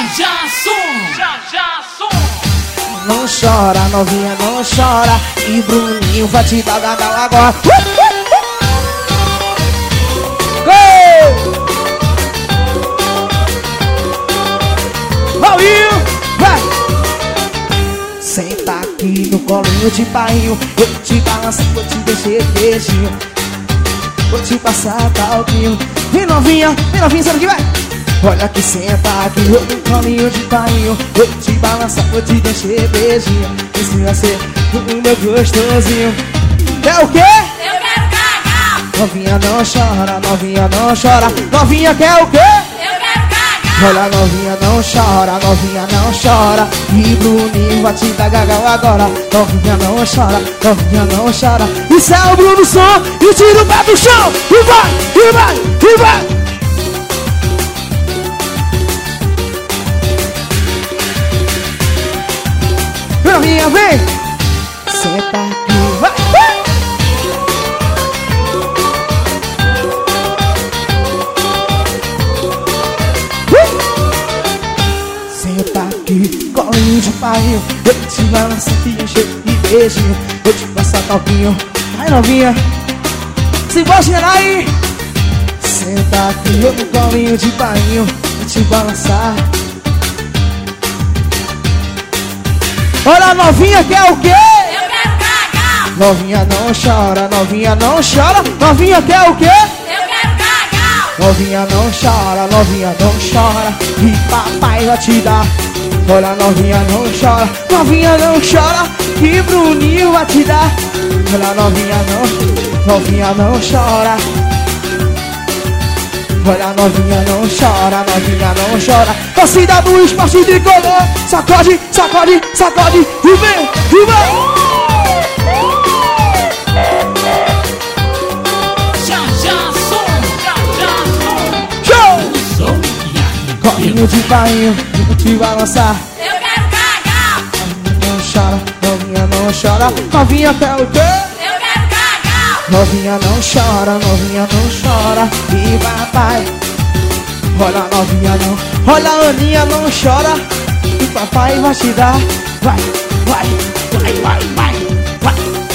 Não chora, novinha, não chora. E Bruninho vai te dar agora. Vai! Senta aqui no colinho de painho. Eu te balanço, vou te deixar beijinho. Vou te passar talquinho. Vem novinha, sabe que vai? Olha que senta aqui no colinho de painho. Eu te balanço, vou te deixar beijinho. Esse vai ser o meu gostosinho. É o quê? Eu quero cagar. Novinha não chora, novinha não chora. Novinha quer o quê? Olha, novinha não chora, novinha não chora. E Bruninho vai te dar gagal agora. Novinha não chora, novinha não chora. Isso é o Bruno Som. E tira o pé do chão. E vai, e vai, e vai. Novinha, vem. Senta aqui, vai. Senta aqui, colinho de painho. Eu te balanço aqui, encher de beijinho. Eu te passo talquinho. Vai novinha, se gosta aí. Senta aqui, eu no colinho de painho. Eu te balançar. Olha novinha, quer o quê? Eu quero cagar. Novinha não chora, novinha não chora. Novinha quer o quê? Eu quero cagar. Novinha não chora, novinha não chora. E papai vai te dar. Olha, novinha não chora, novinha não chora. E Bruninho vai te dar. Olha, novinha não chora. Olha, novinha não chora, novinha não chora. Torcida do esporte tricolor. Sacode, sacode, sacode. E vem, e vem. Colinho de painho, eu vou te balançar. Eu quero cagar. Novinha não chora, novinha não chora. Novinha quer o quê? Eu quero cagar. Novinha não chora, novinha não chora. E papai, olha novinha não. Olha a Aninha não chora. E papai vai te dar. Vai, vai, vai, vai, vai, vai.